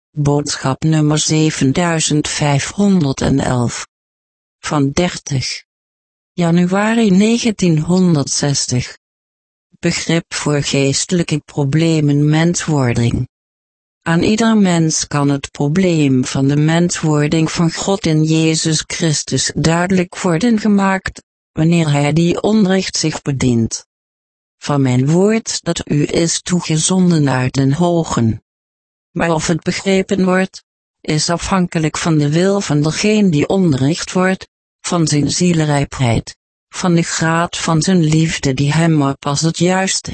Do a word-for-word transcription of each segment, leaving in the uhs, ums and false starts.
Boodschap nummer zeven vijfhonderdelf. Van dertig januari negentienhonderdzestig. Begrip voor geestelijke problemen menswording. Aan ieder mens kan het probleem van de menswording van God in Jezus Christus duidelijk worden gemaakt, wanneer hij die onderricht zich bedient. Van mijn woord dat u is toegezonden uit den hogen. Maar of het begrepen wordt, is afhankelijk van de wil van degene die onderricht wordt, van zijn zielrijpheid, van de graad van zijn liefde die hem op als het juiste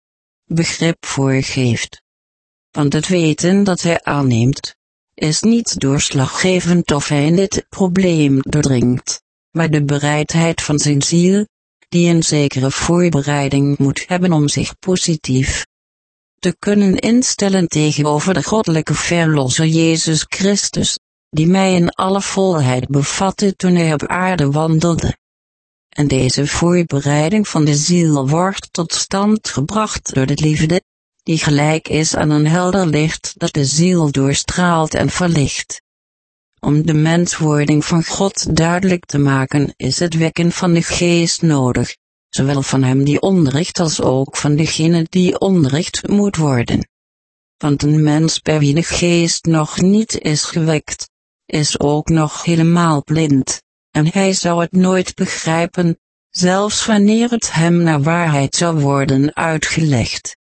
begrip voorgeeft. Want het weten dat hij aanneemt, is niet doorslaggevend of hij in dit probleem doordringt, maar de bereidheid van zijn ziel, die een zekere voorbereiding moet hebben om zich positief te kunnen instellen tegenover de goddelijke verlosser Jezus Christus, die mij in alle volheid bevatte toen hij op aarde wandelde. En deze voorbereiding van de ziel wordt tot stand gebracht door de liefde, die gelijk is aan een helder licht dat de ziel doorstraalt en verlicht. Om de menswording van God duidelijk te maken is het wekken van de geest nodig, zowel van hem die onderricht als ook van degene die onderricht moet worden. Want een mens bij wie de geest nog niet is gewekt, is ook nog helemaal blind, en hij zou het nooit begrijpen, zelfs wanneer het hem naar waarheid zou worden uitgelegd.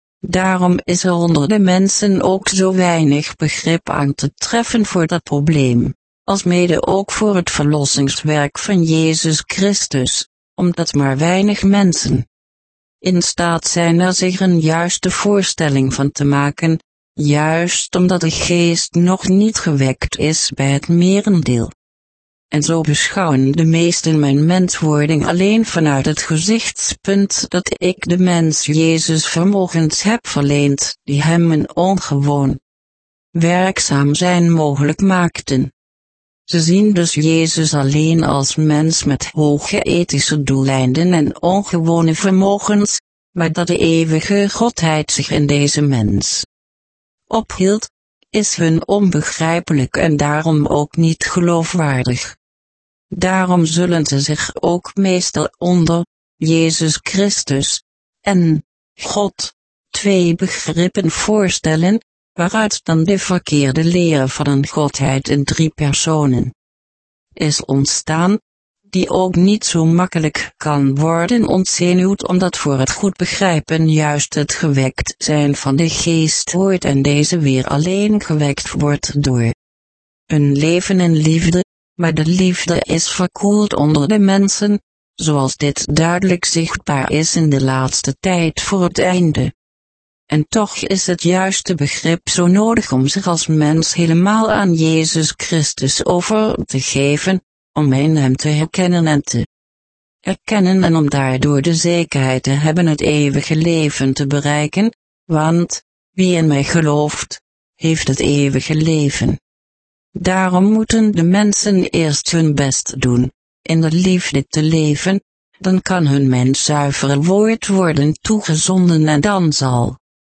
Daarom is er onder de mensen ook zo weinig begrip aan te treffen voor dat probleem, als mede ook voor het verlossingswerk van Jezus Christus, omdat maar weinig mensen in staat zijn er zich een juiste voorstelling van te maken, juist omdat de geest nog niet gewekt is bij het merendeel. En zo beschouwen de meesten mijn menswording alleen vanuit het gezichtspunt dat ik de mens Jezus vermogens heb verleend, die hem een ongewoon werkzaam zijn mogelijk maakten. Ze zien dus Jezus alleen als mens met hoge ethische doeleinden en ongewone vermogens, maar dat de eeuwige Godheid zich in deze mens ophield, is hun onbegrijpelijk en daarom ook niet geloofwaardig. Daarom zullen ze zich ook meestal onder Jezus Christus en God twee begrippen voorstellen, waaruit dan de verkeerde leer van een Godheid in drie personen is ontstaan, die ook niet zo makkelijk kan worden ontzenuwd omdat voor het goed begrijpen juist het gewekt zijn van de geest wordt en deze weer alleen gewekt wordt door een leven in liefde, maar de liefde is verkoeld onder de mensen, zoals dit duidelijk zichtbaar is in de laatste tijd voor het einde. En toch is het juiste begrip zo nodig om zich als mens helemaal aan Jezus Christus over te geven, om in hem te herkennen en te erkennen en om daardoor de zekerheid te hebben het eeuwige leven te bereiken, want, wie in mij gelooft, heeft het eeuwige leven. Daarom moeten de mensen eerst hun best doen, in de liefde te leven, dan kan hun mens zuivere woord worden toegezonden en dan zal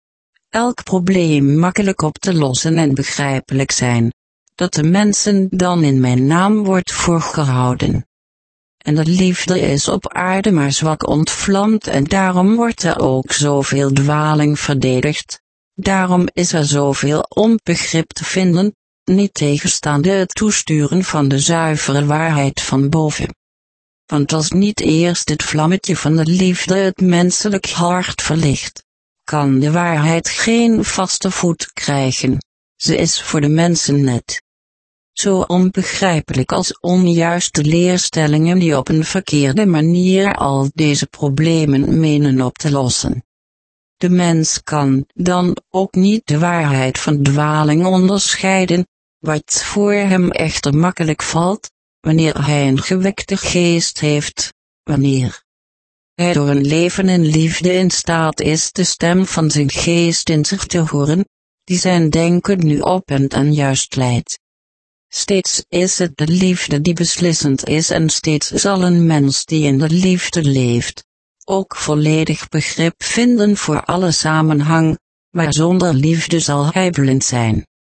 elk probleem makkelijk op te lossen en begrijpelijk zijn, dat de mensen dan in mijn naam wordt voorgehouden. En de liefde is op aarde maar zwak ontvlamd en daarom wordt er ook zoveel dwaling verdedigd, daarom is er zoveel onbegrip te vinden, niet tegenstaande het toesturen van de zuivere waarheid van boven. Want als niet eerst het vlammetje van de liefde het menselijk hart verlicht, kan de waarheid geen vaste voet krijgen, ze is voor de mensen net zo onbegrijpelijk als onjuiste leerstellingen die op een verkeerde manier al deze problemen menen op te lossen. De mens kan dan ook niet de waarheid van dwaling onderscheiden, wat voor hem echter makkelijk valt, wanneer hij een gewekte geest heeft, wanneer hij door een leven in liefde in staat is de stem van zijn geest in zich te horen, die zijn denken nu opent en juist leidt. Steeds is het de liefde die beslissend is en steeds zal een mens die in de liefde leeft, ook volledig begrip vinden voor alle samenhang, maar zonder liefde zal hij blind zijn.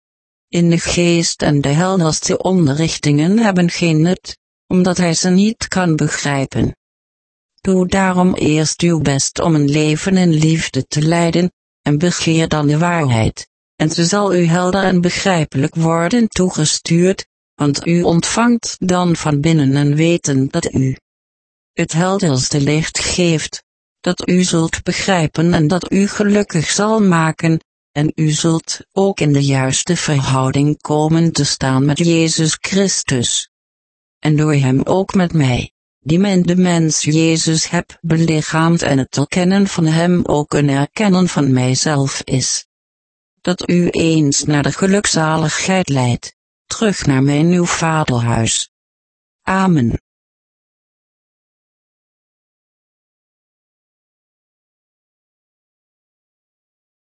in de geest en de helderste onderrichtingen hebben geen nut, omdat hij ze niet kan begrijpen. Doe daarom eerst uw best om een leven in liefde te leiden, en begeer dan de waarheid, en ze zal u helder en begrijpelijk worden toegestuurd, want u ontvangt dan van binnen een weten dat u het helderste licht geeft, dat u zult begrijpen en dat u gelukkig zal maken, en u zult ook in de juiste verhouding komen te staan met Jezus Christus. En door hem ook met mij, die men de mens Jezus heb belichaamd en het erkennen van hem ook een erkennen van mijzelf is. Dat u eens naar de gelukzaligheid leidt, terug naar mijn nieuw vaderhuis. Amen.